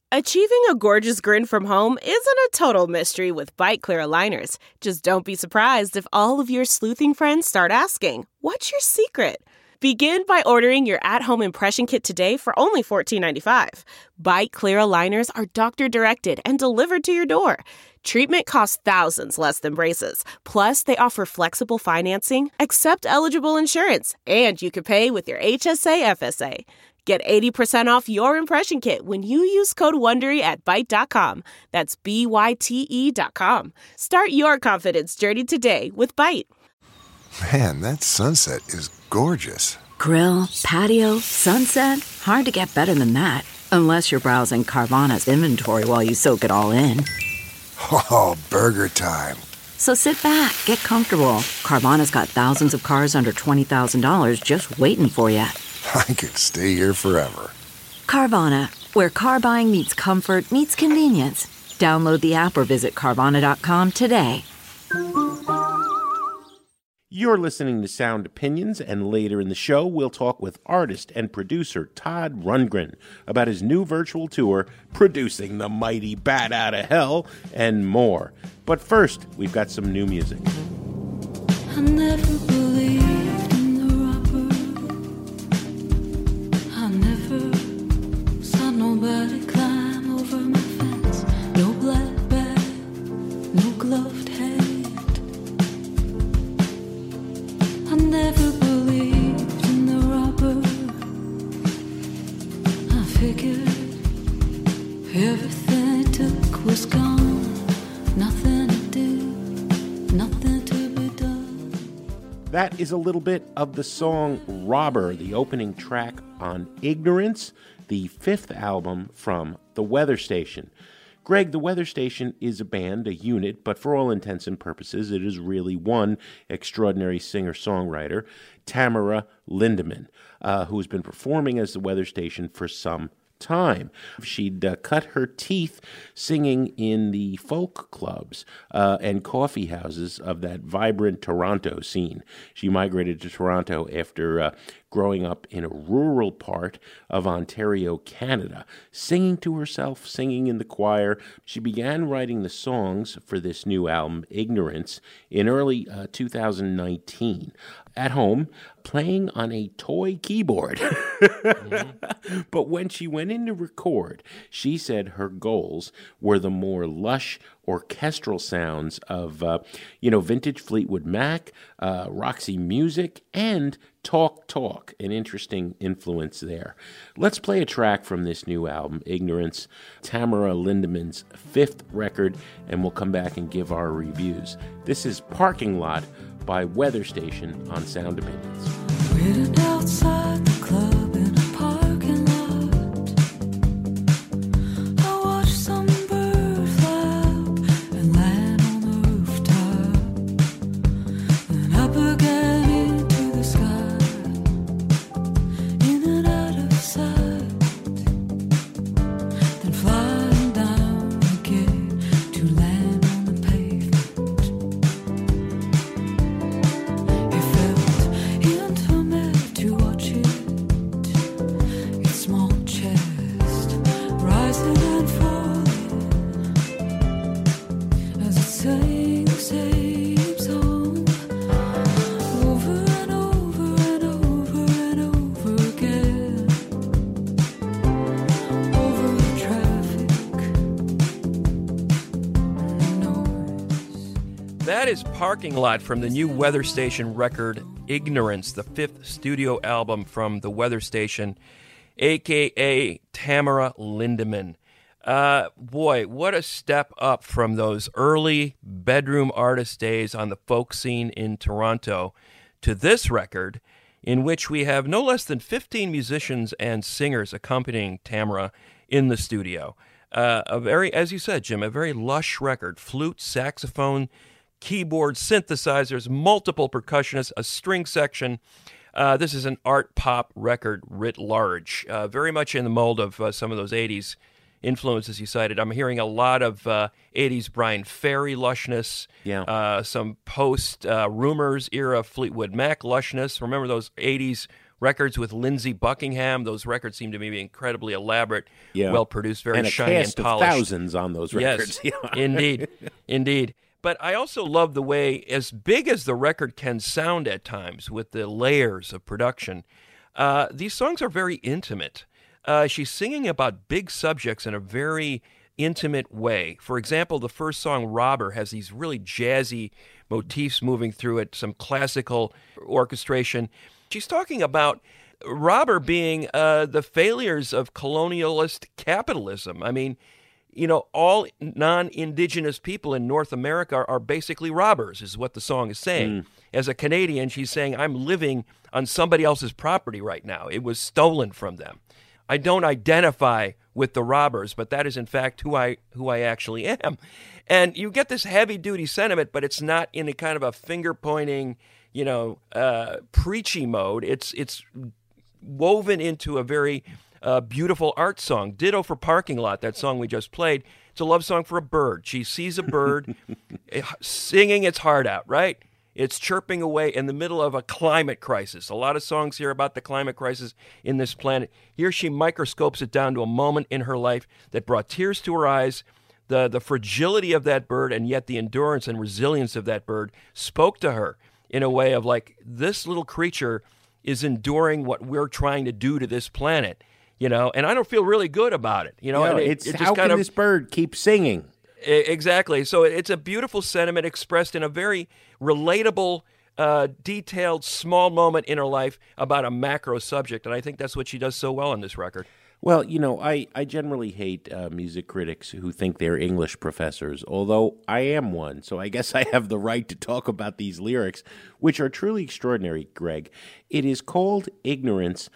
Achieving a gorgeous grin from home isn't a total mystery with Byte Clear aligners. Just don't be surprised if all of your sleuthing friends start asking, "What's your secret?" Begin by ordering your at-home impression kit today for only $14.95. Byte Clear aligners are doctor-directed and delivered to your door. Treatment costs thousands less than braces. Plus, they offer flexible financing, accept eligible insurance, and you can pay with your HSA FSA. Get 80% off your impression kit when you use code WONDERY at Byte.com. That's BYTE.com. Start your confidence journey today with Byte. Man, that sunset is gorgeous. Grill, patio, sunset. Hard to get better than that. Unless you're browsing Carvana's inventory while you soak it all in. Oh, burger time. So sit back, get comfortable. Carvana's got thousands of cars under $20,000 just waiting for you. I could stay here forever. Carvana, where car buying meets comfort, meets convenience. Download the app or visit Carvana.com today. You're listening to Sound Opinions, and later in the show, we'll talk with artist and producer Todd Rundgren about his new virtual tour, Producing the Mighty Bat Out of Hell, and more. But first, we've got some new music. I never believed in the robber. I never saw nobody climb over my fence. No black bag, no gloved hand. I never believed in the robber. I figured everything it took was gone. Nothing to do, nothing to be done. That is a little bit of the song Robber, the opening track on Ignorance, the fifth album from The Weather Station. Greg, The Weather Station is a band, a unit, but for all intents and purposes, it is really one extraordinary singer-songwriter, Tamara Lindemann, who has been performing as The Weather Station for some time. She'd cut her teeth singing in the folk clubs and coffee houses of that vibrant Toronto scene. She migrated to Toronto after growing up in a rural part of Ontario, Canada, singing to herself, singing in the choir. She began writing the songs for this new album, Ignorance, in early 2019. At home, playing on a toy keyboard. Mm-hmm. But when she went in to record, she said her goals were the more lush orchestral sounds of, vintage Fleetwood Mac, Roxy Music, and Talk, an interesting influence there. Let's play a track from this new album, Ignorance, Tamara Lindemann's fifth record, and we'll come back and give our reviews. This is Parking Lot by Weather Station on Sound Opinions. Waiting outside the club in a parking lot. I watched some bird fly up and land on the rooftop. Then up again into the sky, in and out of sight. Then flying down again to land on the pavement. It felt intimate to watch it. Its small chest rising and falling as it sang the same song over and over and over and over again. Over the traffic and the noise. That is Parking Lot from the new Weather Station record, Ignorance, the fifth studio album from the Weather Station, a.k.a. Tamara Lindemann. Boy, what a step up from those early bedroom artist days on the folk scene in Toronto to this record, in which we have no less than 15 musicians and singers accompanying Tamara in the studio. A very, as you said, Jim, a very lush record. Flute, saxophone, keyboard, synthesizers, multiple percussionists, a string section. This is an art pop record writ large, very much in the mold of some of those 80s influences you cited. I'm hearing a lot of 80s Brian Ferry lushness, some post Rumors era Fleetwood Mac lushness. Remember those 80s records with Lindsey Buckingham. Those records seem to me to be incredibly elaborate, Yeah. well-produced, very and a shiny cast and polished. of thousands on those records. Yes, indeed, indeed. But I also love the way, as big as the record can sound at times with the layers of production, these songs are very intimate. She's singing about big subjects in a very intimate way. For example, the first song, Robber, has these really jazzy motifs moving through it, some classical orchestration. She's talking about Robber being the failures of colonialist capitalism. I mean, you know, all non-indigenous people in North America are basically robbers, is what the song is saying. As a Canadian, she's saying, I'm living on somebody else's property right now. It was stolen from them. I don't identify with the robbers, but that is in fact who I actually am. And you get this heavy-duty sentiment, but it's not in a kind of a finger-pointing, preachy mode. It's woven into a very beautiful art song. Ditto for Parking Lot, that song we just played. It's a love song for a bird. She sees a bird singing its heart out, right? It's chirping away in the middle of a climate crisis. A lot of songs here about the climate crisis in this planet. Here she microscopes it down to a moment in her life that brought tears to her eyes. The fragility of that bird and yet the endurance and resilience of that bird spoke to her in a way of like, this little creature is enduring what we're trying to do to this planet, and I don't feel really good about it. And it's it how can this bird keep singing? Exactly. So it's a beautiful sentiment expressed in a very relatable, detailed, small moment in her life about a macro subject. And I think that's what she does so well on this record. Well, I generally hate music critics who think they're English professors, although I am one, so I guess I have the right to talk about these lyrics, which are truly extraordinary, Greg. It is called Ignorance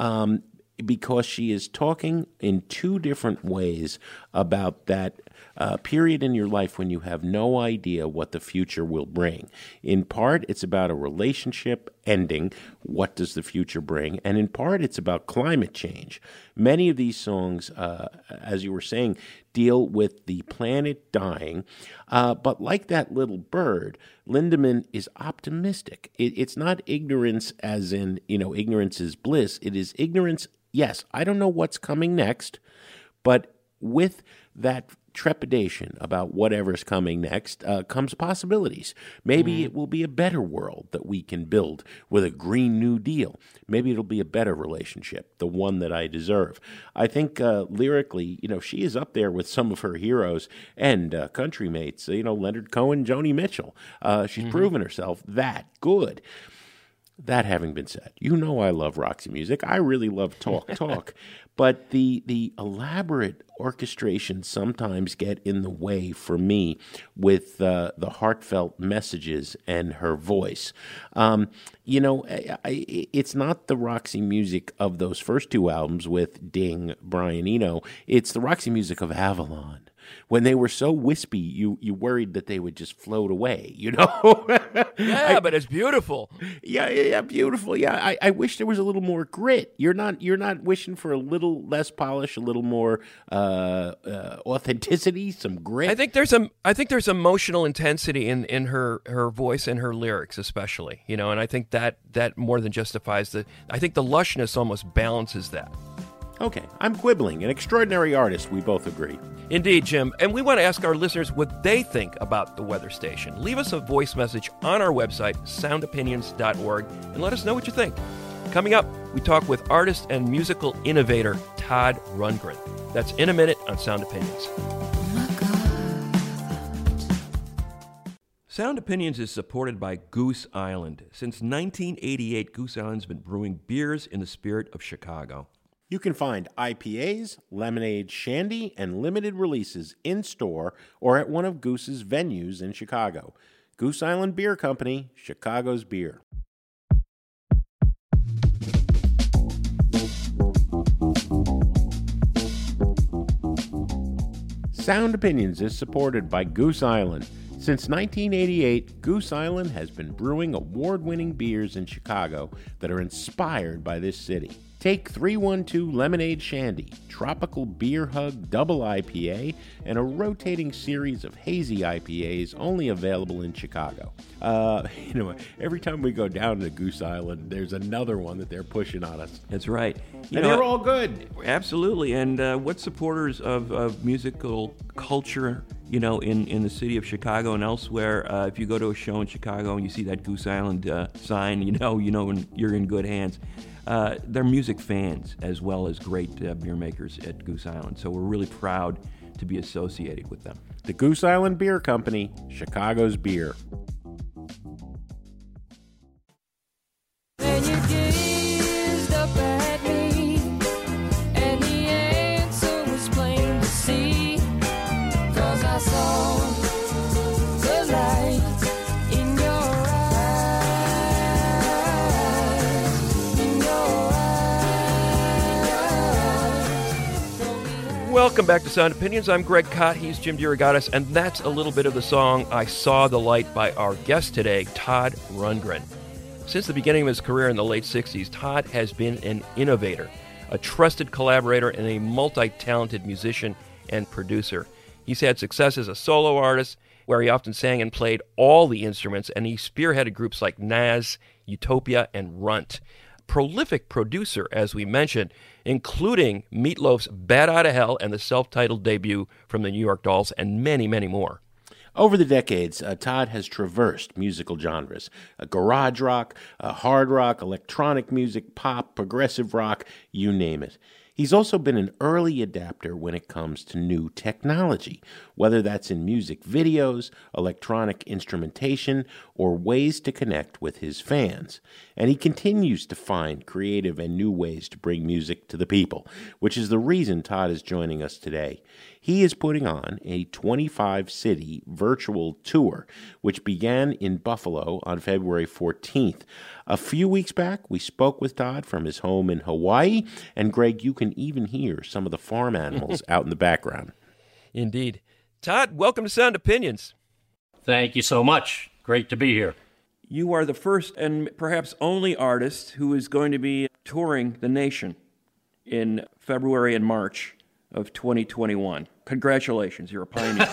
because she is talking in two different ways about that period in your life when you have no idea what the future will bring. In part, it's about a relationship ending. What does the future bring? And in part, it's about climate change. Many of these songs, as you were saying, deal with the planet dying. But like that little bird, Lindemann is optimistic. It's not ignorance as in, ignorance is bliss. It is ignorance. Yes, I don't know what's coming next, but with that trepidation about whatever's coming next comes possibilities. Maybe it will be a better world that we can build with a Green New Deal. Maybe it'll be a better relationship, the one that I deserve. I think lyrically, she is up there with some of her heroes and country mates, Leonard Cohen, Joni Mitchell. She's proven herself that good. That having been said, I love Roxy Music. I really love talk. But the elaborate orchestrations sometimes get in the way for me with the heartfelt messages and her voice. It's not the Roxy Music of those first two albums with Ding, Brian Eno. It's the Roxy Music of Avalon. When they were so wispy, you worried that they would just float away, Yeah, but it's beautiful. Yeah, beautiful. Yeah, I wish there was a little more grit. You're not wishing for a little less polish, a little more authenticity, some grit. I think there's emotional intensity in her voice and her lyrics, especially. And I think that more than justifies I think the lushness almost balances that. Okay, I'm quibbling. An extraordinary artist, we both agree. Indeed, Jim. And we want to ask our listeners what they think about the Weather Station. Leave us a voice message on our website, soundopinions.org, and let us know what you think. Coming up, we talk with artist and musical innovator Todd Rundgren. That's in a minute on Sound Opinions. Sound Opinions is supported by Goose Island. Since 1988, Goose Island's been brewing beers in the spirit of Chicago. You can find IPAs, lemonade, shandy, and limited releases in-store or at one of Goose's venues in Chicago. Goose Island Beer Company, Chicago's beer. Sound Opinions is supported by Goose Island. Since 1988, Goose Island has been brewing award-winning beers in Chicago that are inspired by this city. Take 312 Lemonade Shandy, Tropical Beer Hug Double IPA, and a rotating series of hazy IPAs only available in Chicago. Every time we go down to Goose Island, there's another one that they're pushing on us. That's right. They're all good. Absolutely. And what supporters of musical culture, in the city of Chicago and elsewhere, if you go to a show in Chicago and you see that Goose Island sign, you're in good hands. They're music fans as well as great beer makers at Goose Island. So we're really proud to be associated with them. The Goose Island Beer Company, Chicago's beer. Then you gazed up at me, and the answer was plain to see, 'cause I saw the light in your eyes. Welcome back to Sound Opinions. I'm Greg Kot. He's Jim DeRogatis, and that's a little bit of the song I Saw the Light by our guest today, Todd Rundgren. Since the beginning of his career in the late 60s, Todd has been an innovator, a trusted collaborator, and a multi-talented musician and producer. He's had success as a solo artist, where he often sang and played all the instruments, and he spearheaded groups like Nas, Utopia, and Runt. Prolific producer, as we mentioned, including Meatloaf's Bat Outta Hell and the self-titled debut from the New York Dolls, and many, many more. Over the decades, Todd has traversed musical genres, garage rock, hard rock, electronic music, pop, progressive rock, you name it. He's also been an early adapter when it comes to new technology, whether that's in music videos, electronic instrumentation, or ways to connect with his fans. And he continues to find creative and new ways to bring music to the people, which is the reason Todd is joining us today. He is putting on a 25-city virtual tour, which began in Buffalo on February 14th. A few weeks back, we spoke with Todd from his home in Hawaii, and Greg, you can even hear some of the farm animals out in the background. Indeed. Todd, welcome to Sound Opinions. Thank you so much. Great to be here. You are the first and perhaps only artist who is going to be touring the nation in February and March of 2021. Congratulations, you're a pioneer.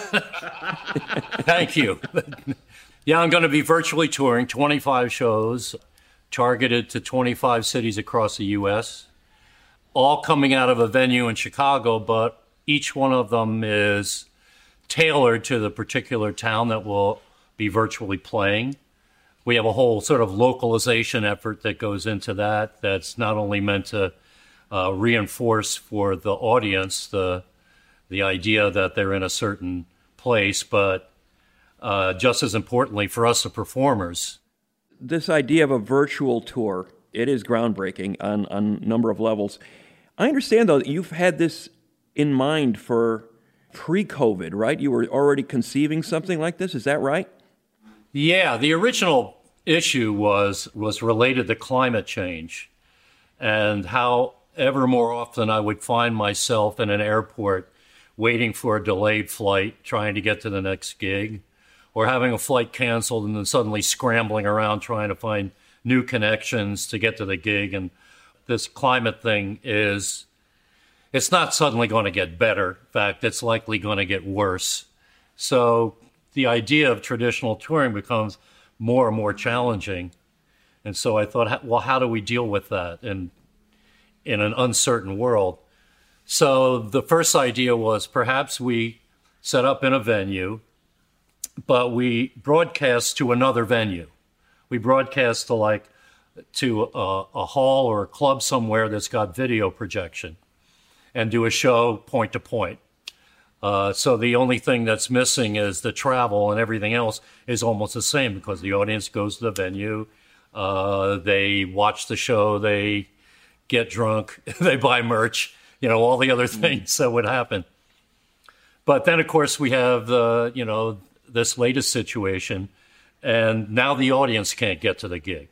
Thank you. Yeah, I'm going to be virtually touring 25 shows, targeted to 25 cities across the U.S., all coming out of a venue in Chicago, but each one of them is tailored to the particular town that will be virtually playing. We have a whole sort of localization effort that goes into that, that's not only meant to reinforce for the audience the idea that they're in a certain place, but just as importantly for us, the performers. This idea of a virtual tour, it is groundbreaking on a number of levels. I understand, though, that you've had this in mind for pre-COVID, right? You were already conceiving something like this, is that right? Yeah, the original issue was related to climate change, and how ever more often I would find myself in an airport waiting for a delayed flight, trying to get to the next gig, or having a flight canceled and then suddenly scrambling around trying to find new connections to get to the gig. And this climate thing it's not suddenly going to get better. In fact, it's likely going to get worse. So the idea of traditional touring becomes more and more challenging. And so I thought, well, how do we deal with that in an uncertain world? So the first idea was perhaps we set up in a venue, but we broadcast to another venue. We broadcast to a hall or a club somewhere that's got video projection, and do a show point to point. So the only thing that's missing is the travel, and everything else is almost the same because the audience goes to the venue, they watch the show, they get drunk, they buy merch, all the other things that would happen. But then, of course, we have this latest situation, and now the audience can't get to the gig.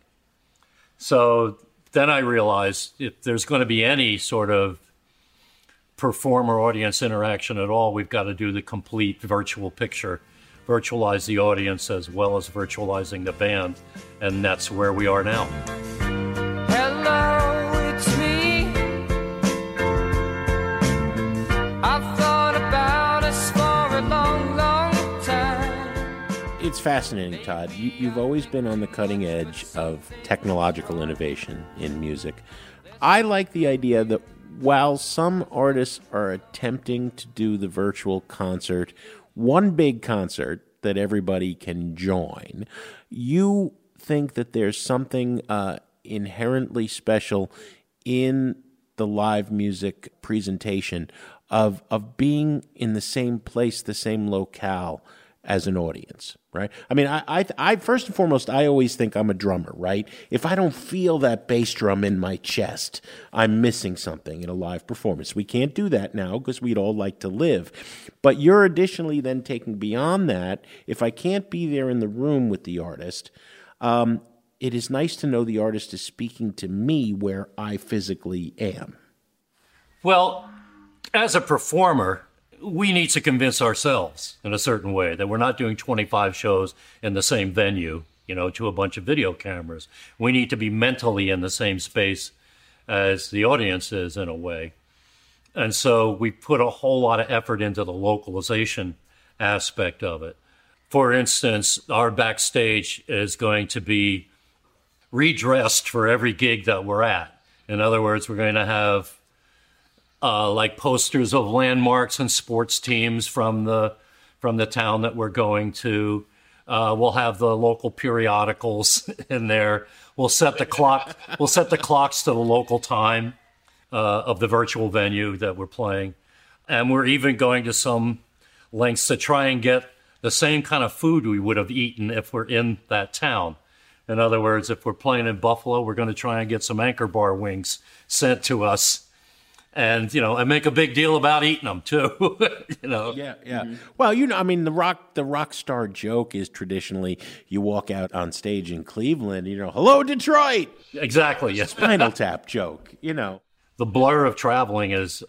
So then I realized if there's going to be any sort of performer-audience interaction at all, we've got to do the complete virtual picture, virtualize the audience as well as virtualizing the band, and that's where we are now. Hello, it's me. It's fascinating, Todd. You've always been on the cutting edge of technological innovation in music. I like the idea that while some artists are attempting to do the virtual concert, one big concert that everybody can join, you think that there's something inherently special in the live music presentation of being in the same place, the same locale as an audience, right? I mean, I first and foremost, I always think I'm a drummer, right? If I don't feel that bass drum in my chest, I'm missing something in a live performance. We can't do that now because we'd all like to live. But you're additionally then taking beyond that. If I can't be there in the room with the artist, it is nice to know the artist is speaking to me where I physically am. Well, as a performer, we need to convince ourselves in a certain way that we're not doing 25 shows in the same venue, to a bunch of video cameras. We need to be mentally in the same space as the audience is in a way. And so we put a whole lot of effort into the localization aspect of it. For instance, our backstage is going to be redressed for every gig that we're at. In other words, we're going to have like posters of landmarks and sports teams from the town that we're going to. We'll have the local periodicals in there. We'll set the clock. We'll set the clocks to the local time of the virtual venue that we're playing, and we're even going to some lengths to try and get the same kind of food we would have eaten if we're in that town. In other words, if we're playing in Buffalo, we're going to try and get some Anchor Bar wings sent to us. And, and make a big deal about eating them, too. Yeah. Mm-hmm. Well, the rock star joke is traditionally you walk out on stage in Cleveland, hello, Detroit. Exactly, yes. Spinal Tap joke, The blur of traveling is,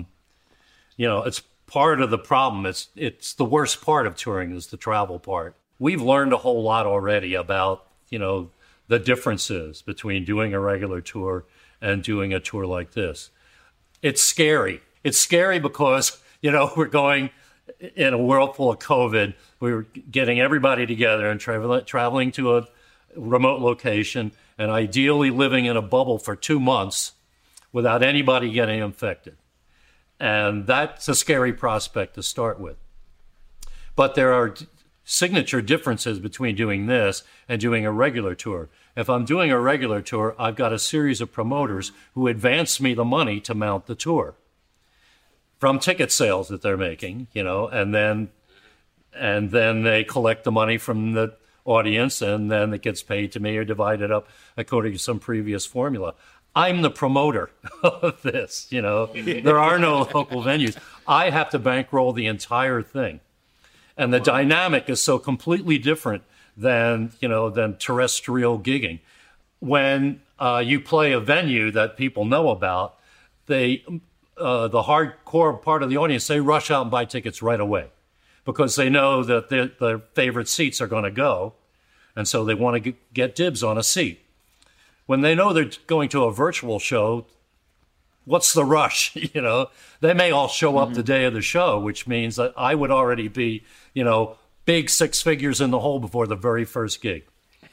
it's part of the problem. It's the worst part of touring is the travel part. We've learned a whole lot already about, the differences between doing a regular tour and doing a tour like this. It's scary. It's scary because, we're going in a world full of COVID. We're getting everybody together and traveling to a remote location and ideally living in a bubble for 2 months without anybody getting infected. And that's a scary prospect to start with. But there are signature differences between doing this and doing a regular tour. If I'm doing a regular tour, I've got a series of promoters who advance me the money to mount the tour from ticket sales that they're making, and then they collect the money from the audience, and then it gets paid to me or divided up according to some previous formula. I'm the promoter of this, There are no local venues. I have to bankroll the entire thing. And the dynamic is so completely different than terrestrial gigging. When you play a venue that people know about, the hardcore part of the audience, they rush out and buy tickets right away because they know that their favorite seats are going to go, and so they want to get dibs on a seat. When they know they're going to a virtual show, what's the rush? They may all show up the day of the show, which means that I would already be, big 6 figures in the hole before the very first gig.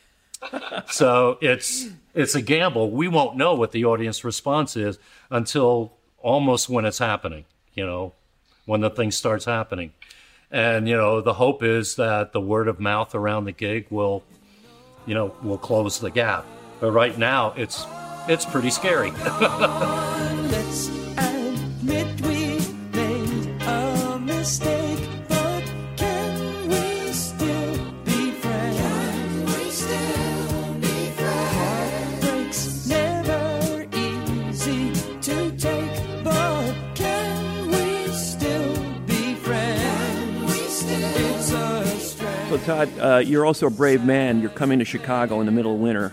So it's a gamble. We won't know what the audience response is until almost when it's happening, when the thing starts happening. And, the hope is that the word of mouth around the gig will close the gap. But right now, it's pretty scary. Let's admit we made a mistake, but can we still be friends? Can we still be friends? Heartbreak's never easy to take, but can we still be friends? It's a strength. So, Todd, you're also a brave man. You're coming to Chicago in the middle of winter.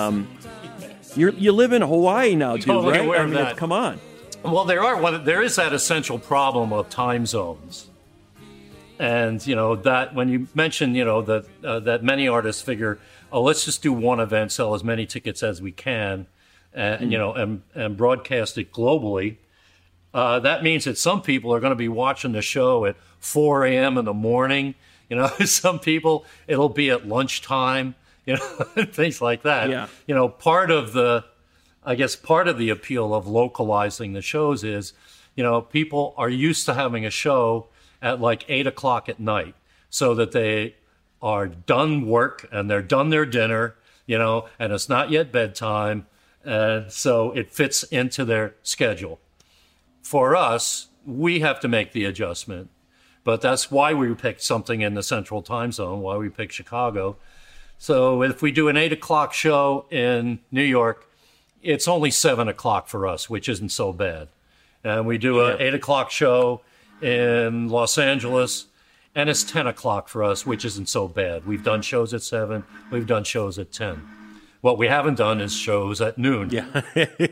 You live in Hawaii now, too, totally right? aware of that. Come on. Well, there is that essential problem of time zones. And, that when you mention, that many artists figure, let's just do one event, sell as many tickets as we can, and, and broadcast it globally. That means that some people are going to be watching the show at 4 a.m. in the morning, You know, some people, it'll be at lunchtime, you know, things like that. Yeah. You know, part of the appeal of localizing the shows is, you know, people are used to having a show at like 8 o'clock at night so that they are done work and they're done their dinner, you know, and it's not yet bedtime. And so it fits into their schedule. For us, we have to make the adjustment. But that's why we picked something in the Central Time Zone, why we picked Chicago. So if we do an 8 o'clock show in New York, it's only 7 o'clock for us, which isn't so bad. And we do an 8 o'clock show in Los Angeles, and it's 10 o'clock for us, which isn't so bad. We've done shows at 7, we've done shows at 10. What we haven't done is shows at noon. Yeah.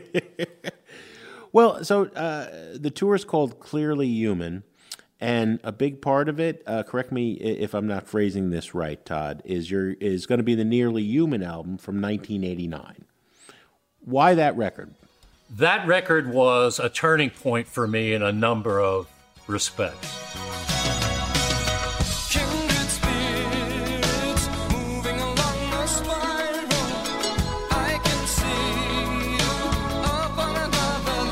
Well, so the tour is called Clearly Human, and a big part of it, correct me if I'm not phrasing this right, Todd, is going to be the Nearly Human album from 1989. Why that record? That record was a turning point for me in a number of respects. Kindred spirits moving along the spiral. I can see you up on another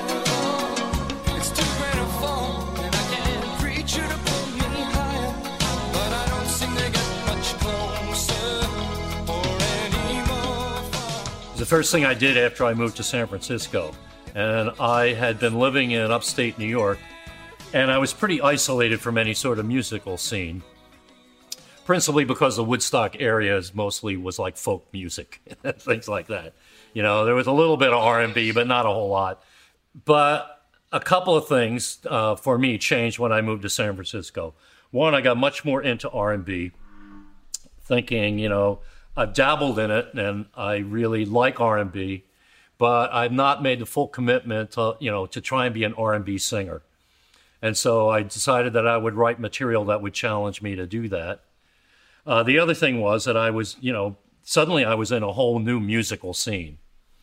level. It's too great a fall, and I can't reach you to pull me higher. But I don't seem to get much closer or any more far. It was the first thing I did after I moved to San Francisco. And I had been living in upstate New York, and I was pretty isolated from any sort of musical scene, principally because the Woodstock area was like folk music, things like that. You know, there was a little bit of R&B, but not a whole lot. But a couple of things for me changed when I moved to San Francisco. One, I got much more into R&B, thinking, you know, I've dabbled in it, and I really like R&B, but I've not made the full commitment to, you know, to try and be an R&B singer. And so I decided that I would write material that would challenge me to do that. The other thing was that I was, you know, suddenly I was in a whole new musical scene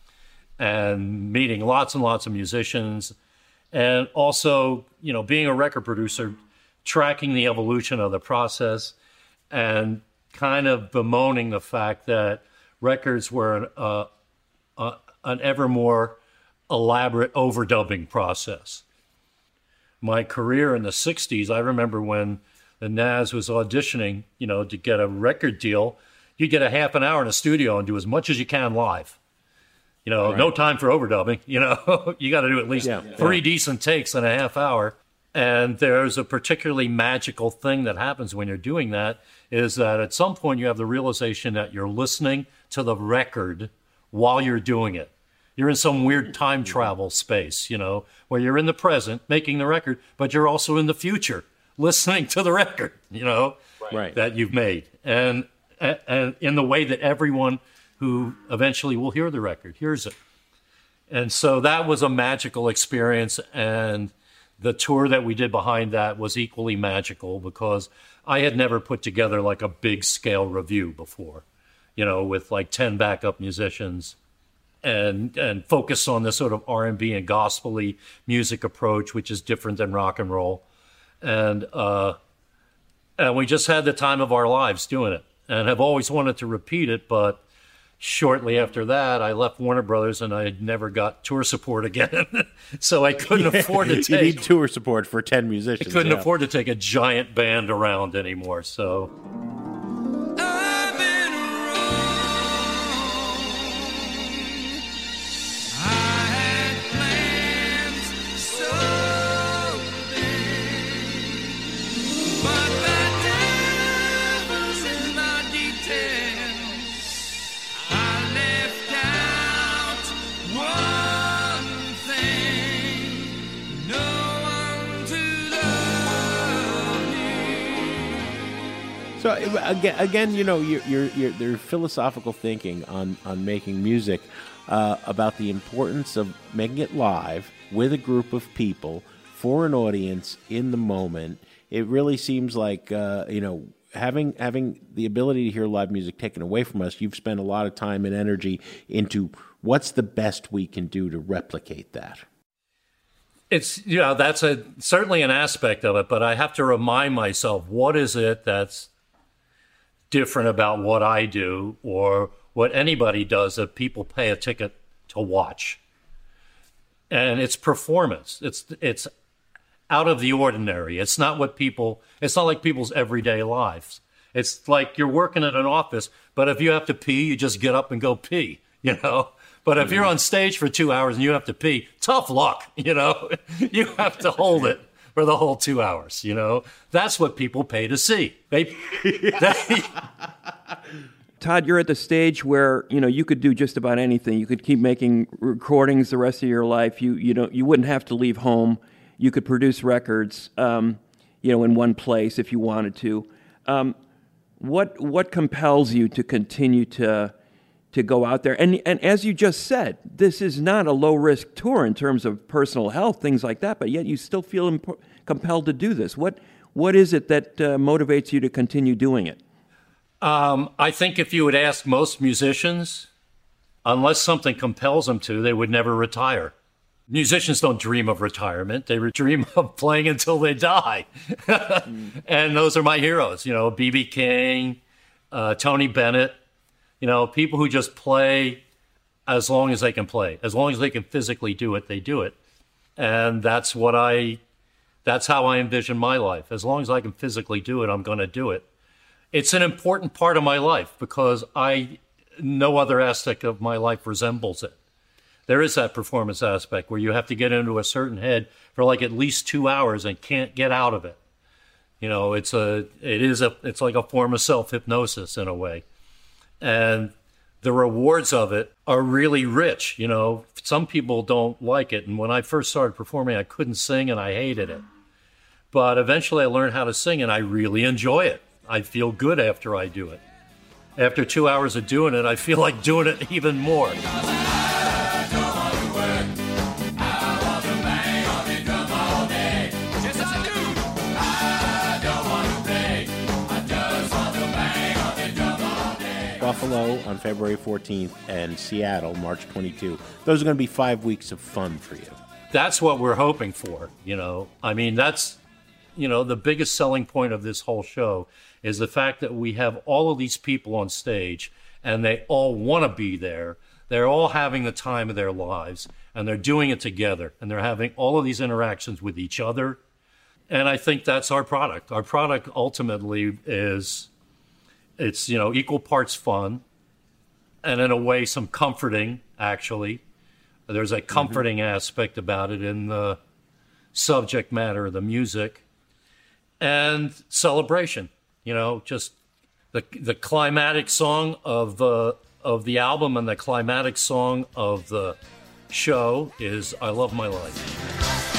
and meeting lots and lots of musicians, and also, you know, being a record producer, tracking the evolution of the process and kind of bemoaning the fact that records were an ever more elaborate overdubbing process. My career in the 60s, I remember when the Nazz was auditioning, you know, to get a record deal, you'd get a half an hour in a studio and do as much as you can live. You know, no time for overdubbing, you know, you got to do at least three decent takes in a half hour. And there's a particularly magical thing that happens when you're doing that, is that at some point you have the realization that you're listening to the record while you're doing it. You're in some weird time travel space, you know, where you're in the present making the record, but you're also in the future listening to the record, you know, that you've made. And in the way that everyone who eventually will hear the record hears it. And so that was a magical experience. And the tour that we did behind that was equally magical because I had never put together like a big scale review before, you know, with like 10 backup musicians. And focus on this sort of R&B and gospel-y music approach, which is different than rock and roll. And we just had the time of our lives doing it and have always wanted to repeat it. But shortly after that, I left Warner Brothers and I never got tour support again. So I couldn't afford to take... You need tour support for 10 musicians. I couldn't afford to take a giant band around anymore, so... I've been wrong. I had plans so big, but the devil's in the details. I left out one thing: no one to love me. So again, you know, your philosophical thinking on making music about the importance of making it live with a group of people for an audience in the moment. It really seems like you know, having the ability to hear live music taken away from us, you've spent a lot of time and energy into what's the best we can do to replicate that. It's, that's certainly an aspect of it, but I have to remind myself, what is it that's different about what I do or what anybody does that people pay a ticket to watch? And it's performance. It's out of the ordinary. It's not like people's everyday lives. It's like you're working at an office, but if you have to pee, you just get up and go pee, But if you're on stage for 2 hours and you have to pee, tough luck, You have to hold it for the whole 2 hours, That's what people pay to see. Todd, you're at the stage where, you could do just about anything. You could keep making recordings the rest of your life. You wouldn't have to leave home. You could produce records, in one place if you wanted to. What compels you to continue to go out there? And as you just said, this is not a low-risk tour in terms of personal health, things like that, but yet you still feel compelled to do this. What is it that motivates you to continue doing it? I think if you would ask most musicians, unless something compels them to, they would never retire. Musicians don't dream of retirement. They dream of playing until they die. And those are my heroes, B.B. King, Tony Bennett, people who just play as long as they can play. As long as they can physically do it, they do it. And that's how I envision my life. As long as I can physically do it, I'm going to do it. It's an important part of my life because no other aspect of my life resembles it. There is that performance aspect where you have to get into a certain head for like at least 2 hours and can't get out of it. It's like a form of self-hypnosis in a way. And the rewards of it are really rich. Some people don't like it. And when I first started performing, I couldn't sing and I hated it. But eventually I learned how to sing and I really enjoy it. I feel good after I do it. After 2 hours of doing it, I feel like doing it even more. Buffalo on February 14th and Seattle March 22. Those are going to be 5 weeks of fun for you. That's what we're hoping for, I mean, that's, the biggest selling point of this whole show is the fact that we have all of these people on stage and they all want to be there. They're all having the time of their lives and they're doing it together and they're having all of these interactions with each other. And I think that's our product. Our product ultimately is, it's, equal parts fun and in a way some comforting, actually. There's a comforting aspect about it in the subject matter of the music and celebration. Just the climatic song of the album and the climatic song of the show is I Love My Life.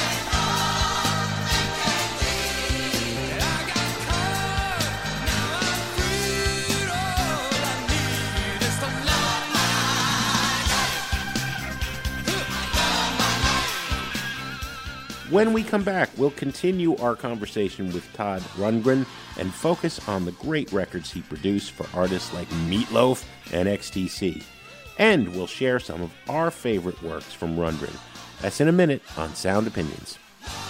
When we come back, we'll continue our conversation with Todd Rundgren and focus on the great records he produced for artists like Meatloaf and XTC. And we'll share some of our favorite works from Rundgren. That's in a minute on Sound Opinions.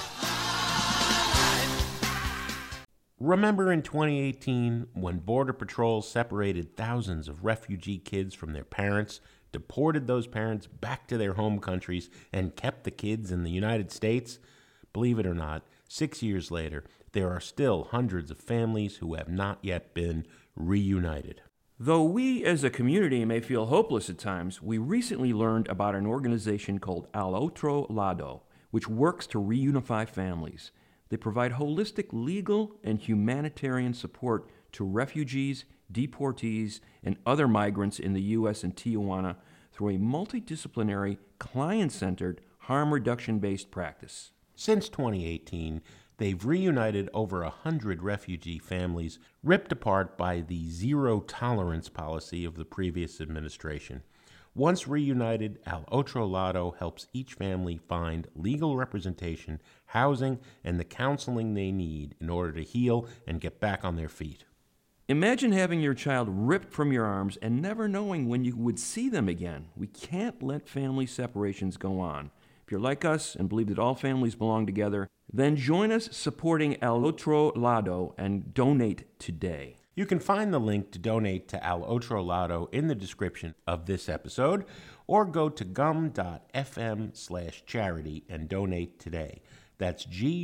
Remember in 2018 when Border Patrol separated thousands of refugee kids from their parents, deported those parents back to their home countries, and kept the kids in the United States? Believe it or not, 6 years later, there are still hundreds of families who have not yet been reunited. Though we as a community may feel hopeless at times, we recently learned about an organization called Al Otro Lado, which works to reunify families. They provide holistic legal and humanitarian support to refugees, deportees, and other migrants in the U.S. and Tijuana through a multidisciplinary, client-centered, harm reduction-based practice. Since 2018, they've reunited over 100 refugee families ripped apart by the zero-tolerance policy of the previous administration. Once reunited, Al Otro Lado helps each family find legal representation, housing, and the counseling they need in order to heal and get back on their feet. Imagine having your child ripped from your arms and never knowing when you would see them again. We can't let family separations go on. If you're like us and believe that all families belong together, then join us supporting El Otro Lado and donate today. You can find the link to donate to Al Otro Lado in the description of this episode, or go to gum.fm/charity and donate today. That's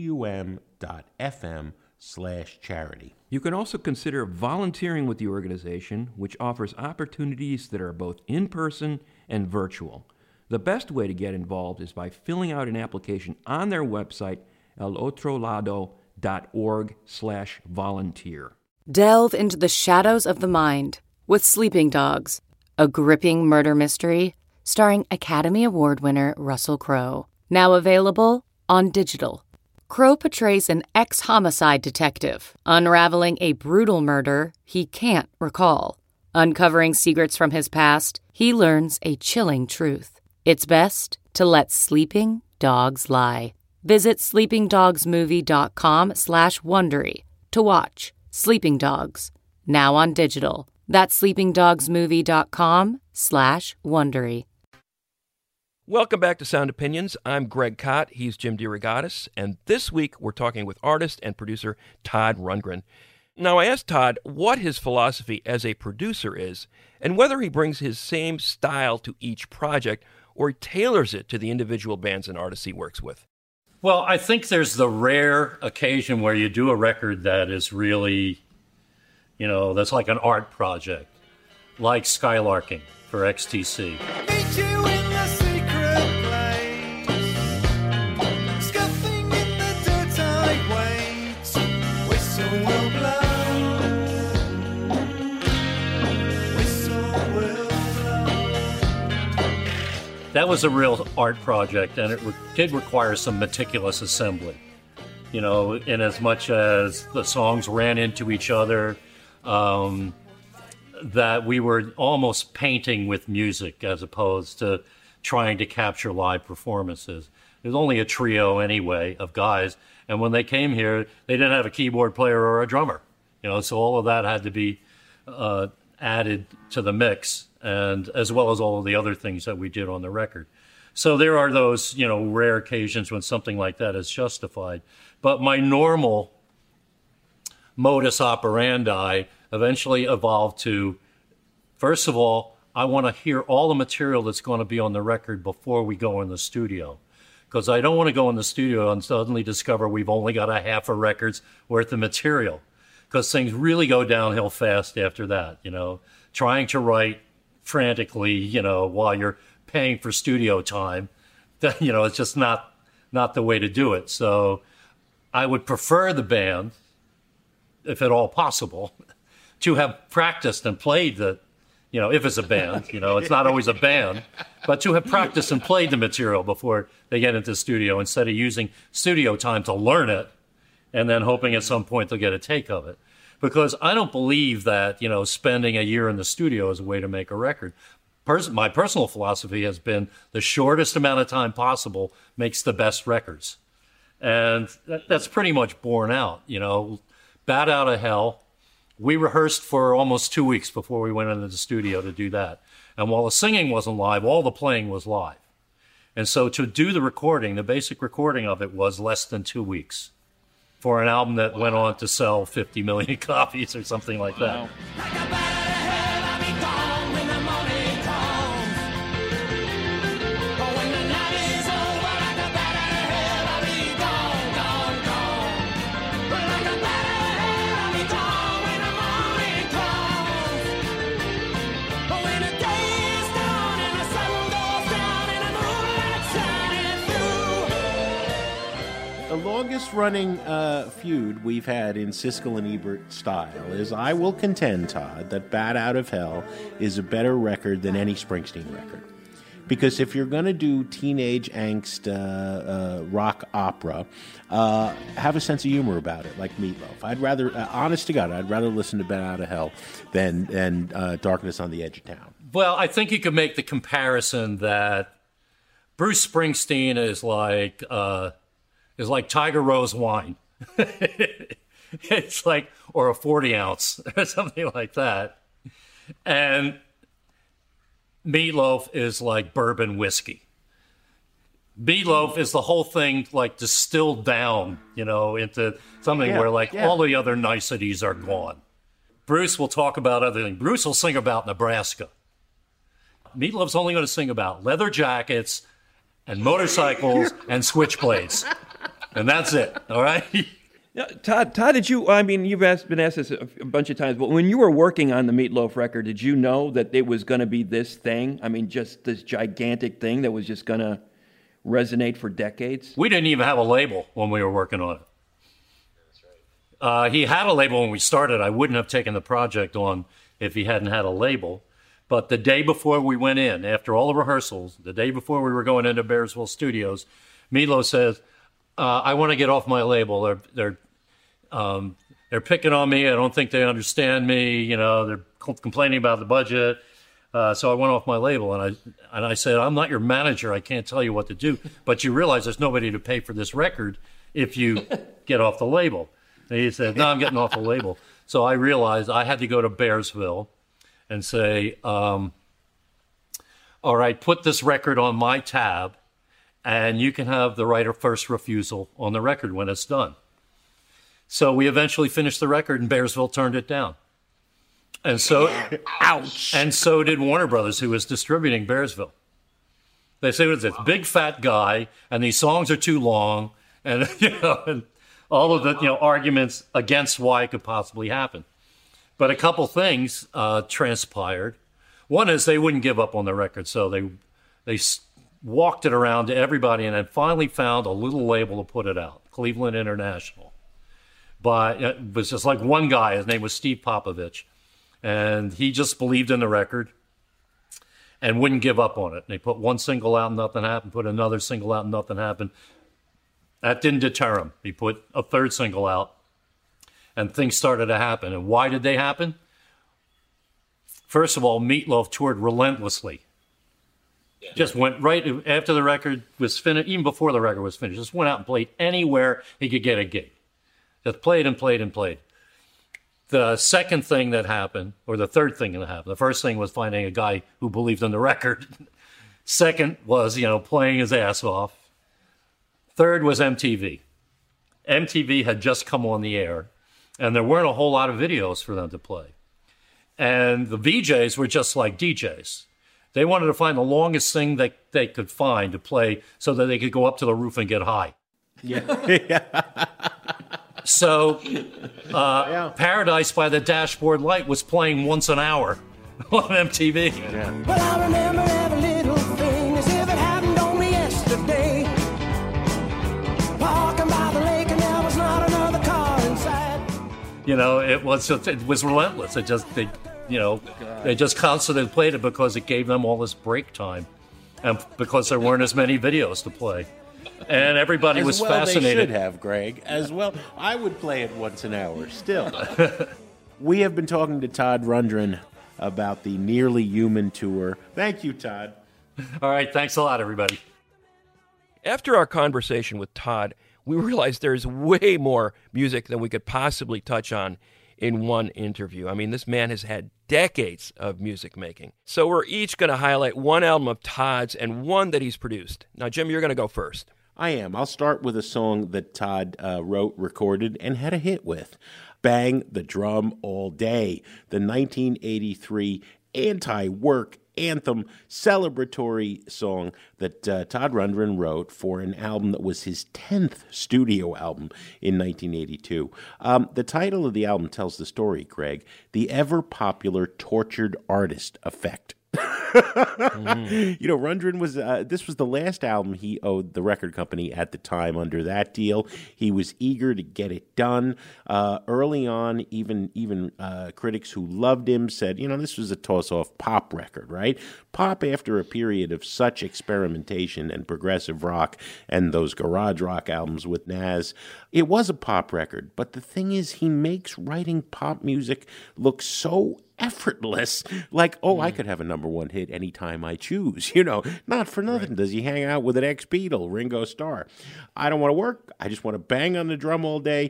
gum.fm/charity. You can also consider volunteering with the organization, which offers opportunities that are both in-person and virtual. The best way to get involved is by filling out an application on their website, elotrolado.org/volunteer. Delve into the shadows of the mind with Sleeping Dogs, a gripping murder mystery starring Academy Award winner Russell Crowe. Now available on digital. Crowe portrays an ex-homicide detective unraveling a brutal murder he can't recall. Uncovering secrets from his past, he learns a chilling truth. It's best to let sleeping dogs lie. Visit sleepingdogsmovie.com/Wondery to watch Sleeping Dogs, now on digital. That's sleepingdogsmovie.com/Wondery. Welcome back to Sound Opinions. I'm Greg Kot. He's Jim DeRogatis. And this week we're talking with artist and producer Todd Rundgren. Now, I asked Todd what his philosophy as a producer is and whether he brings his same style to each project or he tailors it to the individual bands and artists he works with. Well, I think there's the rare occasion where you do a record that is really, that's like an art project, like Skylarking for XTC. Meet you in the secret place, scuffing in the dirt I wait, whistle will blow, whistle will blow. That was a real art project, and it did require some meticulous assembly, in as much as the songs ran into each other, that we were almost painting with music as opposed to trying to capture live performances. There's only a trio anyway of guys, and when they came here, they didn't have a keyboard player or a drummer, so all of that had to be added to the mix, and as well as all of the other things that we did on the record. So there are those, rare occasions when something like that is justified. But my normal modus operandi eventually evolved to, first of all, I want to hear all the material that's going to be on the record before we go in the studio. Because I don't want to go in the studio and suddenly discover we've only got a half a record's worth of material. Because things really go downhill fast after that, Trying to write frantically, while you're paying for studio time, it's just not the way to do it. So I would prefer the band, if at all possible, to have practiced and played the, if it's a band, it's not always a band, but to have practiced and played the material before they get into the studio instead of using studio time to learn it and then hoping at some point they'll get a take of it. Because I don't believe that, spending a year in the studio is a way to make a record. My personal philosophy has been the shortest amount of time possible makes the best records. And that's pretty much borne out, Bat Out of Hell, we rehearsed for almost 2 weeks before we went into the studio to do that. And while the singing wasn't live, all the playing was live. And so to do the recording, the basic recording of it was less than 2 weeks for an album that went on to sell 50 million copies or something like that. The longest-running feud we've had in Siskel and Ebert style is, I will contend, Todd, that Bat Out of Hell is a better record than any Springsteen record. Because if you're going to do teenage angst rock opera, have a sense of humor about it, like Meatloaf. I'd rather, honest to God, I'd rather listen to Bat Out of Hell than Darkness on the Edge of Town. Well, I think you could make the comparison that Bruce Springsteen is like Tiger Rose wine. It's like, or a 40 ounce or something like that. And Meatloaf is like bourbon whiskey. Meatloaf is the whole thing like distilled down, into something where all the other niceties are gone. Bruce will talk about other things. Bruce will sing about Nebraska. Meatloaf's only going to sing about leather jackets and motorcycles and switchblades. And that's it, all right? Now, Todd, did you, you've been asked this a bunch of times, but when you were working on the Meatloaf record, did you know that it was going to be this thing? Just this gigantic thing that was just going to resonate for decades? We didn't even have a label when we were working on it. That's right. He had a label when we started. I wouldn't have taken the project on if he hadn't had a label. But the day before we went in, after all the rehearsals, the day before we were going into Bearsville Studios, Meatloaf says, I want to get off my label. They're picking on me. I don't think they understand me. They're complaining about the budget. So I went off my label, and I said, I'm not your manager. I can't tell you what to do. But you realize there's nobody to pay for this record if you get off the label. And he said, no, I'm getting off the label. So I realized I had to go to Bearsville and say, all right, put this record on my tab, and you can have the right of first refusal on the record when it's done. So we eventually finished the record, and Bearsville turned it down. And so, ouch! And so did Warner Brothers, who was distributing Bearsville. They say, "What's this big fat guy?" And these songs are too long, and and all of the arguments against why it could possibly happen. But a couple things transpired. One is they wouldn't give up on the record, so they walked it around to everybody, and then finally found a little label to put it out, Cleveland International. But it was just like one guy. His name was Steve Popovich. And he just believed in the record and wouldn't give up on it. And they put one single out and nothing happened, put another single out and nothing happened. That didn't deter him. He put a third single out, and things started to happen. And why did they happen? First of all, Meatloaf toured relentlessly. Just went right after the record was finished, even before the record was finished, just went out and played anywhere he could get a gig. Just played and played and played. The second thing that happened, or the third thing that happened, the first thing was finding a guy who believed in the record. Second was, playing his ass off. Third was MTV. MTV had just come on the air, and there weren't a whole lot of videos for them to play. And the VJs were just like DJs. They wanted to find the longest thing that they could find to play so that they could go up to the roof and get high. Yeah. So, Paradise by the Dashboard Light was playing once an hour on MTV. Yeah. Well, I remember every little thing as if it happened only yesterday. Walking by the lake and there was not another car inside. It was relentless. They just constantly played it because it gave them all this break time, and because there weren't as many videos to play. And everybody was fascinated. They should have, Greg. As well, I would play it once an hour still. We have been talking to Todd Rundgren about the Nearly Human tour. Thank you, Todd. All right, thanks a lot, everybody. After our conversation with Todd, we realized there's way more music than we could possibly touch on in one interview. This man has had decades of music making. So we're each going to highlight one album of Todd's and one that he's produced. Now, Jim, you're going to go first. I am. I'll start with a song that Todd wrote, recorded, and had a hit with. Bang the Drum All Day, the 1983 anti-work anthem celebratory song that Todd Rundgren wrote for an album that was his 10th studio album in 1982. The title of the album tells the story, Greg, The Ever-Popular Tortured Artist Effect. Rundgren was, this was the last album he owed the record company at the time under that deal. He was eager to get it done. Early on, even critics who loved him said, this was a toss-off pop record, right? Pop, after a period of such experimentation and progressive rock and those garage rock albums with Nas, it was a pop record. But the thing is, he makes writing pop music look so effortless, like, I could have a number one hit anytime I choose. Not for nothing. Right. Does he hang out with an ex-Beatle, Ringo Starr? I don't want to work. I just want to bang on the drum all day.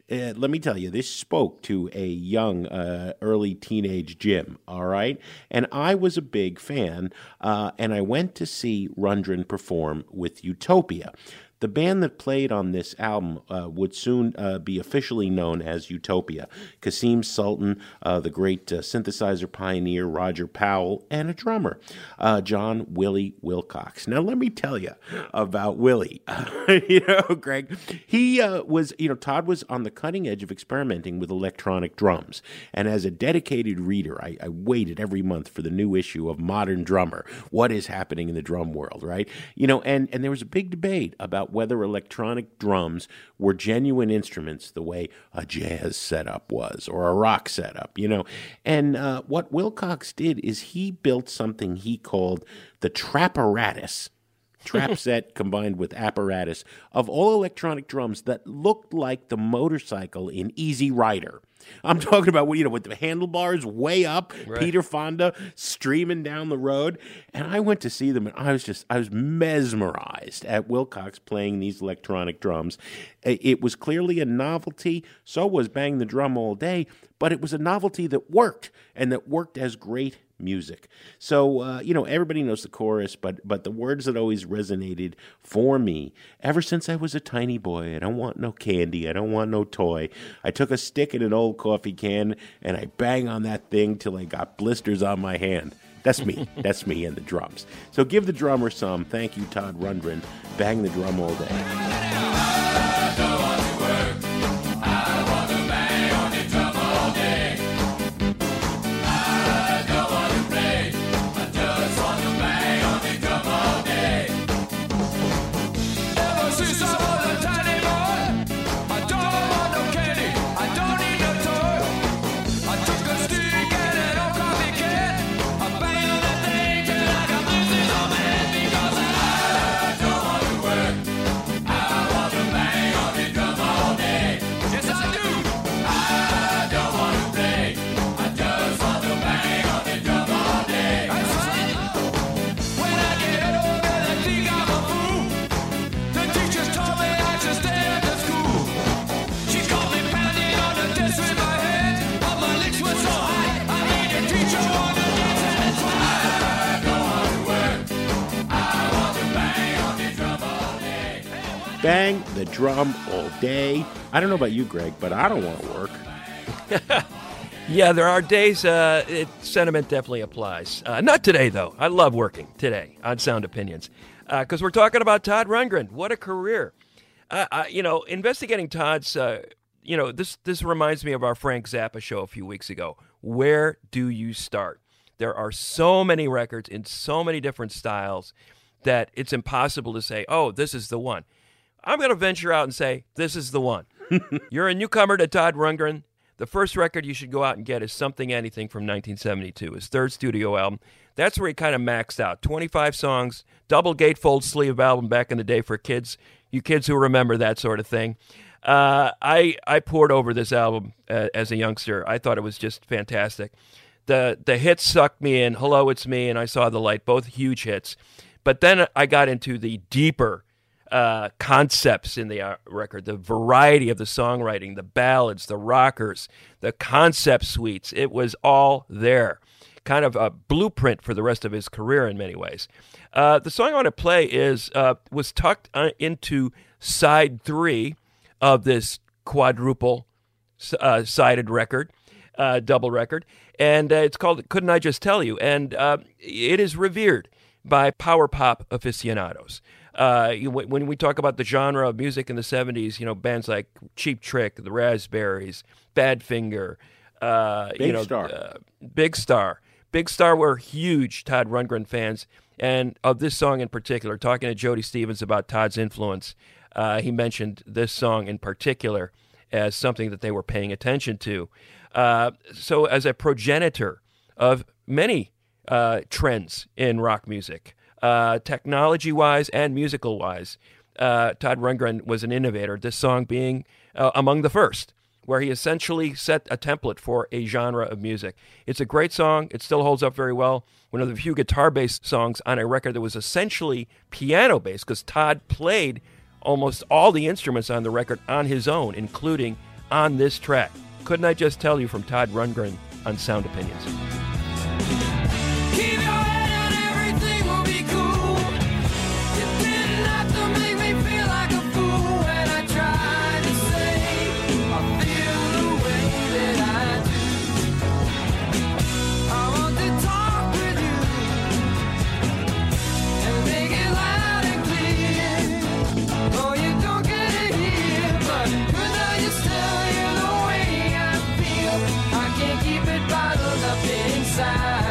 let me tell you, this spoke to a young, early teenage Jim, all right? And I was a big fan, and I went to see Rundgren perform with Utopia. The band that played on this album would soon be officially known as Utopia. Kasim Sultan, the great synthesizer pioneer, Roger Powell, and a drummer, John Willie Wilcox. Now, let me tell you about Willie. Greg, he was, Todd was on the cutting edge of experimenting with electronic drums. And as a dedicated reader, I waited every month for the new issue of Modern Drummer. What is happening in the drum world, right? And there was a big debate about whether electronic drums were genuine instruments the way a jazz setup was or a rock setup, And what Wilcox did is he built something he called the Trapparatus. Trap set combined with apparatus of all electronic drums that looked like the motorcycle in Easy Rider. I'm talking about, with the handlebars way up, right. Peter Fonda streaming down the road. And I went to see them, and I was mesmerized at Wilcox playing these electronic drums. It was clearly a novelty. So was Bang the Drum All Day, but it was a novelty that worked, and that worked as great music. So, everybody knows the chorus, but the words that always resonated for me, ever since I was a tiny boy, I don't want no candy, I don't want no toy. I took a stick and an old coffee can, and I bang on that thing till I got blisters on my hand. That's me. That's me and the drums. So give the drummer some. Thank you, Todd Rundgren. Bang the drum all day. Bang the drum all day. I don't know about you, Greg, but I don't want to work. Yeah, there are days sentiment definitely applies. Not today, though. I love working today on Sound Opinions because we're talking about Todd Rundgren. What a career. Investigating Todd's, this reminds me of our Frank Zappa show a few weeks ago. Where do you start? There are so many records in so many different styles that it's impossible to say, oh, this is the one. I'm going to venture out and say, this is the one. You're a newcomer to Todd Rundgren. The first record you should go out and get is Something Anything from 1972, his third studio album. That's where he kind of maxed out. 25 songs, double gatefold sleeve album back in the day for kids, you kids who remember that sort of thing. I poured over this album as a youngster. I thought it was just fantastic. The hits sucked me in. Hello, It's Me, and I Saw the Light, both huge hits. But then I got into the deeper concepts in the record, the variety of the songwriting, the ballads, the rockers, the concept suites. It was all there. Kind of a blueprint for the rest of his career in many ways. The song I want to play was tucked into side 3 of this quadruple sided record, double record, and it's called Couldn't I Just Tell You? And it is revered by power pop aficionados. When we talk about the genre of music in the 70s, bands like Cheap Trick, The Raspberries, Badfinger, Big Star. Big Star were huge Todd Rundgren fans, and of this song in particular, talking to Jody Stevens about Todd's influence, he mentioned this song in particular as something that they were paying attention to. So as a progenitor of many trends in rock music, technology-wise and musical-wise, Todd Rundgren was an innovator, this song being among the first, where he essentially set a template for a genre of music. It's a great song. It still holds up very well. One of the few guitar-based songs on a record that was essentially piano-based, because Todd played almost all the instruments on the record on his own, including on this track. Couldn't I Just Tell You from Todd Rundgren on Sound Opinions. Keep your head and everything will be cool. You didn't have to make me feel like a fool when I tried to say I feel the way that I do. I want to talk with you and make it loud and clear. Oh, you don't get it here, but couldn't I just tell you the way I feel? I can't keep it bottled up inside.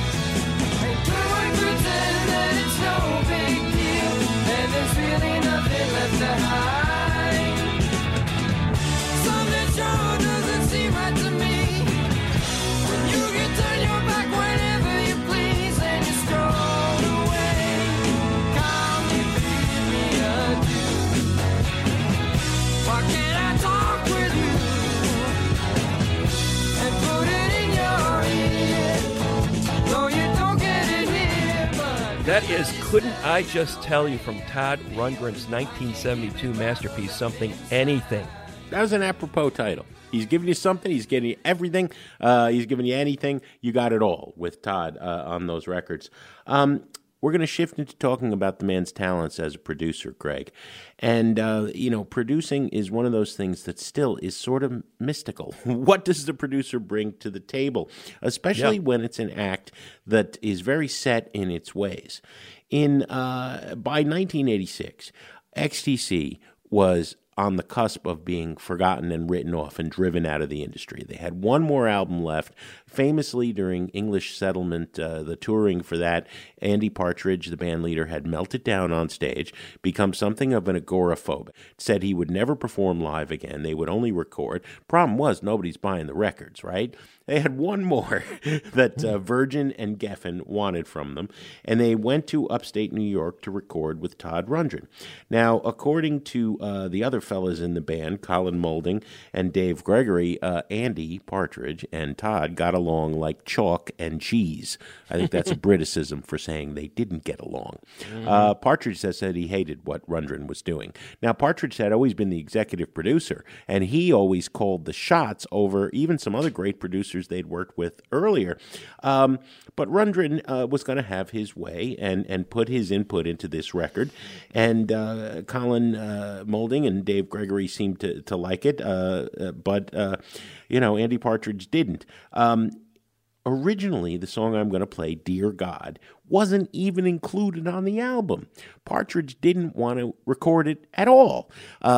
That is Couldn't I Just Tell You from Todd Rundgren's 1972 masterpiece, Something Anything. That was an apropos title. He's giving you something. He's giving you everything. He's giving you anything. You got it all with Todd on those records. We're going to shift into talking about the man's talents as a producer, Greg. And, producing is one of those things that still is sort of mystical. What does the producer bring to the table, especially when it's an act that is very set in its ways? By 1986, XTC was on the cusp of being forgotten and written off and driven out of the industry. They had one more album left. Famously, during English Settlement, the touring for that, Andy Partridge, the band leader, had melted down on stage, become something of an agoraphobe, said he would never perform live again. They would only record. Problem was, nobody's buying the records, right? They had one more that Virgin and Geffen wanted from them, and they went to upstate New York to record with Todd Rundgren. Now, according to the other fellas in the band, Colin Moulding and Dave Gregory, Andy Partridge and Todd got along like chalk and cheese. I think that's a Briticism for saying they didn't get along. Partridge said he hated what Rundgren was doing. Now, Partridge had always been the executive producer, and he always called the shots over even some other great producers they'd worked with earlier. But Rundgren was going to have his way and put his input into this record. And Colin Moulding and Dave Gregory seemed to like it, but Andy Partridge didn't. Originally, the song I'm going to play, Dear God, wasn't even included on the album. Partridge didn't want to record it at all.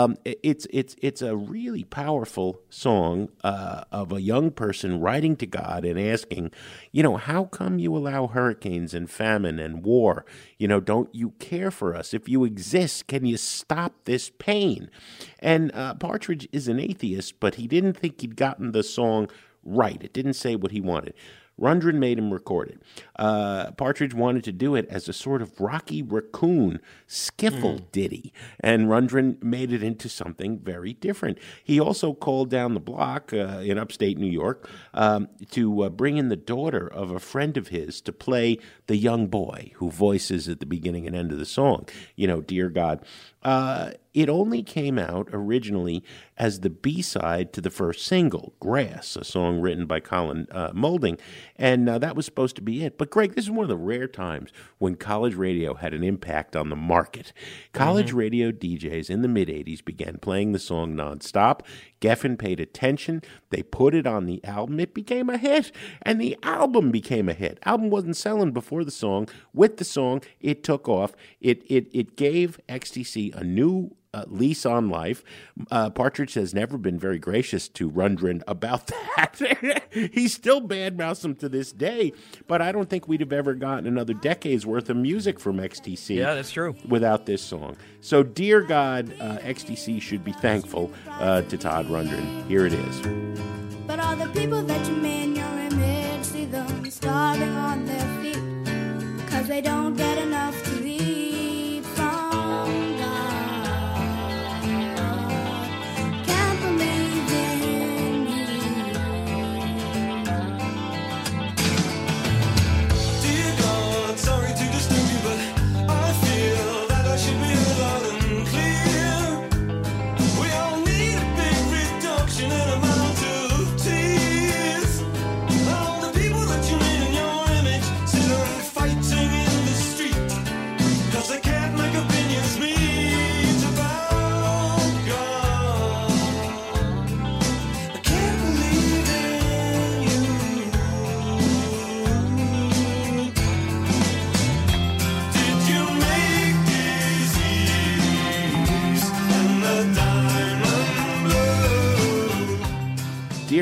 It's a really powerful song of a young person writing to God and asking, how come you allow hurricanes and famine and war? Don't you care for us? If you exist, can you stop this pain? And Partridge is an atheist, but he didn't think he'd gotten the song right. It didn't say what he wanted. Rundgren made him record it. Partridge wanted to do it as a sort of Rocky Raccoon skiffle ditty, and Rundgren made it into something very different. He also called down the block in upstate New York to bring in the daughter of a friend of his to play the young boy who voices at the beginning and end of the song, Dear God. It only came out originally as the B-side to the first single, Grass, a song written by Colin Moulding, and that was supposed to be it. But, Greg, this is one of the rare times when college radio had an impact on the market. College radio DJs in the mid-'80s began playing the song nonstop. Geffen paid attention. They put it on the album. It became a hit, and the album became a hit. Album wasn't selling before the song. With the song, it took off. It gave XTC a new lease on life. Partridge has never been very gracious to Rundgren about that. He still badmouths him to this day, but I don't think we'd have ever gotten another decade's worth of music from XTC. Yeah, that's true. Without this song. So, Dear God, XTC should be thankful to Todd Rundgren. Here it is. But all the people that you made in your image, see them starving on their feet, because they don't get enough to eat from God. Can't believe in you. Dear God, sorry to disturb you, but I feel that I should be loud and clear. We all need a big reduction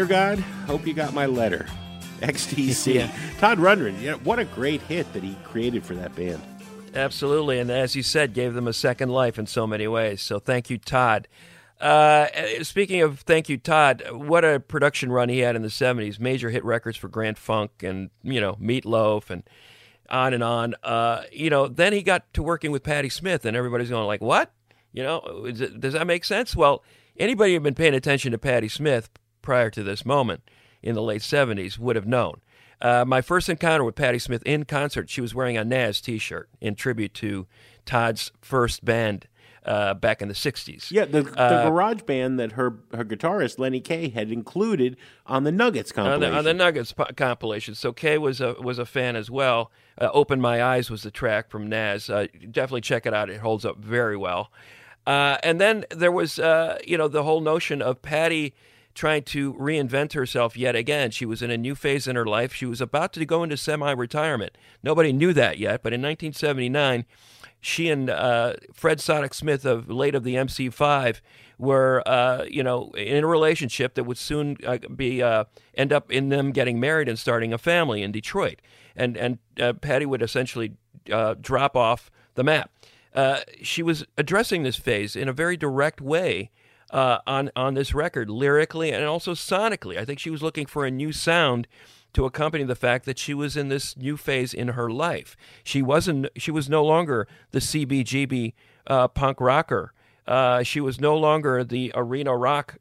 God, hope you got my letter. XTC. Yeah. Todd Rundgren, what a great hit that he created for that band. Absolutely, and as you said, gave them a second life in so many ways. So thank you, Todd. Speaking of thank you, Todd, what a production run he had in the 70s. Major hit records for Grand Funk and, Meatloaf and on and on. Then he got to working with Patti Smith, and everybody's going like, what? Does that make sense? Well, anybody who'd been paying attention to Patti Smith prior to this moment in the late 70s would have known. My first encounter with Patti Smith in concert, she was wearing a Nas T-shirt in tribute to Todd's first band back in the 60s. Yeah, the garage band that her guitarist, Lenny Kaye, had included on the Nuggets compilation. On the Nuggets compilation. So Kaye was a fan as well. Open My Eyes was the track from Nas. Definitely check it out. It holds up very well. And then there was, the whole notion of Patti trying to reinvent herself yet again. She was in a new phase in her life. She was about to go into semi-retirement. Nobody knew that yet, but in 1979, she and Fred Sonic Smith of the MC5 were, in a relationship that would soon end up in them getting married and starting a family in Detroit. And Patti would essentially drop off the map. She was addressing this phase in a very direct way on this record, lyrically and also sonically. I think she was looking for a new sound to accompany the fact that she was in this new phase in her life. She was no longer the CBGB punk rocker. She was no longer the arena rock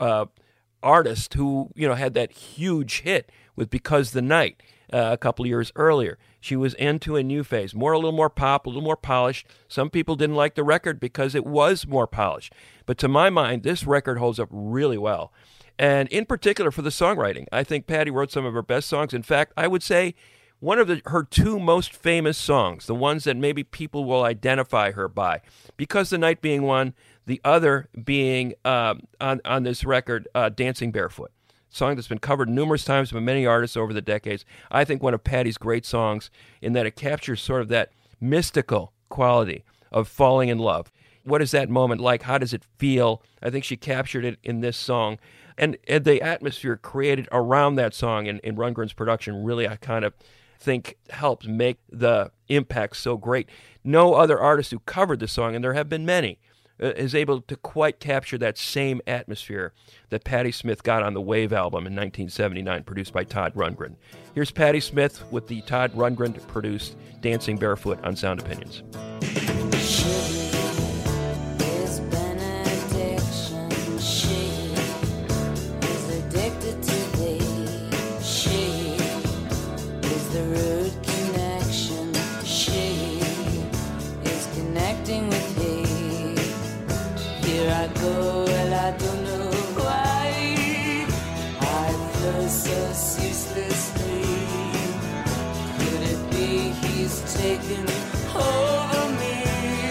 artist who had that huge hit with Because the Night a couple of years earlier. She was into a new phase, a little more pop, a little more polished. Some people didn't like the record because it was more polished. But to my mind, this record holds up really well. And in particular for the songwriting, I think Patti wrote some of her best songs. In fact, I would say one of her two most famous songs, the ones that maybe people will identify her by, Because the Night being one, the other being on this record, Dancing Barefoot. Song that's been covered numerous times by many artists over the decades. I think one of Patti's great songs in that it captures sort of that mystical quality of falling in love. What is that moment like? How does it feel? I think she captured it in this song. And the atmosphere created around that song in Rundgren's production really, I kind of think, helped make the impact so great. No other artist who covered the song, and there have been many, is able to quite capture that same atmosphere that Patti Smith got on the Wave album in 1979, produced by Todd Rundgren. Here's Patti Smith with the Todd Rundgren-produced Dancing Barefoot on Sound Opinions. Taking over me.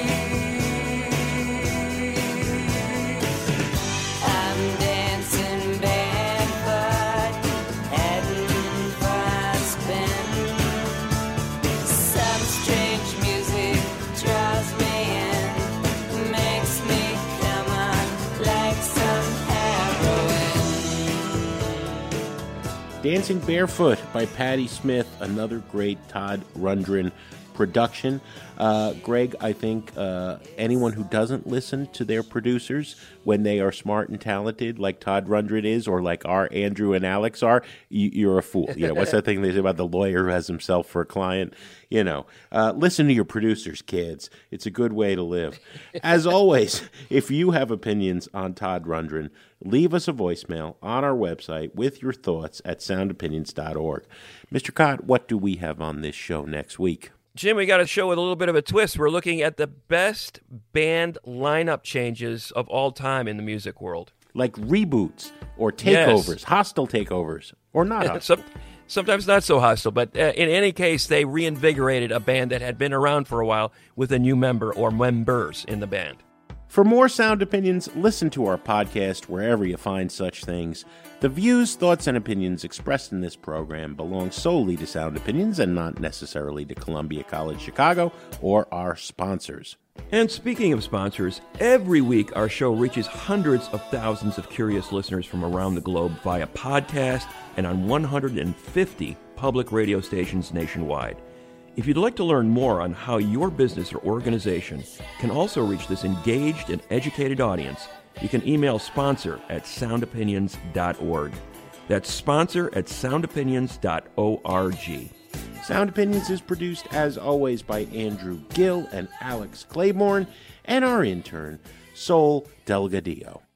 I'm dancing barefoot, heading for a spin. Some strange music draws me in, makes me come on like some heroin. Dancing Barefoot by Patti Smith, another great Todd Rundgren production. Greg, I think anyone who doesn't listen to their producers when they are smart and talented, like Todd Rundgren is, or like our Andrew and Alex are, you're a fool. What's that thing they say about the lawyer who has himself for a client? Listen to your producers, kids. It's a good way to live. As always, if you have opinions on Todd Rundgren, leave us a voicemail on our website with your thoughts at soundopinions.org. Mr. Cott, what do we have on this show next week? Jim, we got a show with a little bit of a twist. We're looking at the best band lineup changes of all time in the music world. Like reboots or takeovers, yes. Hostile takeovers, or not hostile. Sometimes not so hostile, but in any case, they reinvigorated a band that had been around for a while with a new member or members in the band. For more Sound Opinions, listen to our podcast wherever you find such things. The views, thoughts, and opinions expressed in this program belong solely to Sound Opinions and not necessarily to Columbia College Chicago or our sponsors. And speaking of sponsors, every week our show reaches hundreds of thousands of curious listeners from around the globe via podcast and on 150 public radio stations nationwide. If you'd like to learn more on how your business or organization can also reach this engaged and educated audience, you can email sponsor@soundopinions.org. That's sponsor@soundopinions.org. Sound Opinions is produced, as always, by Andrew Gill and Alex Claiborne, and our intern, Sol Delgadillo.